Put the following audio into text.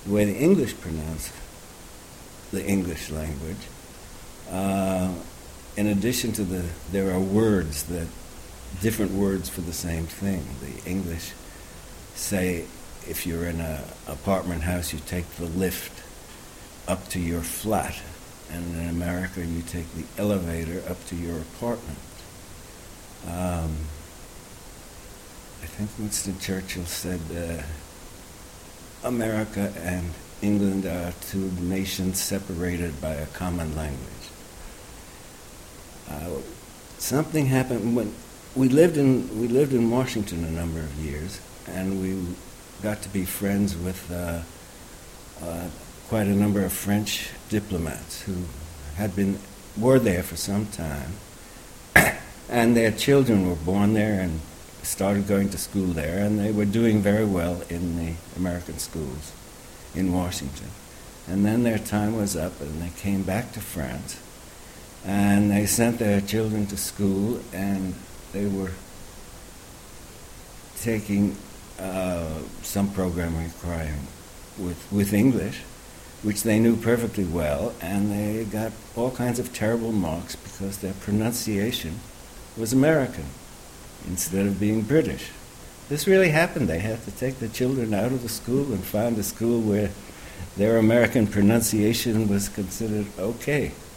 the way the English pronounce the English language. In addition to there are words different words for the same thing. The English say, if you're in an apartment house, you take the lift up to your flat, and in America, you take the elevator up to your apartment. I think Winston Churchill said, America and England are two nations separated by a common language. Something happened when we lived in Washington a number of years, and we got to be friends with quite a number of French diplomats who were there for some time, and their children were born there and started going to school there, and they were doing very well in the American schools in Washington. And then their time was up, and they came back to France, and they sent their children to school, and they were taking some program requiring with English, which they knew perfectly well, and they got all kinds of terrible marks because their pronunciation was American instead of being British. This really happened. They had to take the children out of the school and find a school where their American pronunciation was considered okay.